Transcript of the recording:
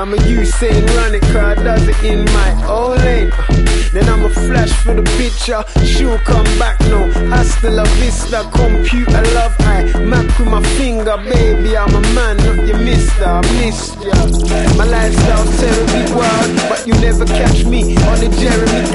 I'm a Usain, run it, car does it in my own lane. Then I'm a flash for the picture, she'll come back now. Hasta la vista, computer love, I map with my finger, baby, I'm a man, not your mister, I missed ya. My lifestyle's terribly wild, but you never catch me on the Jeremy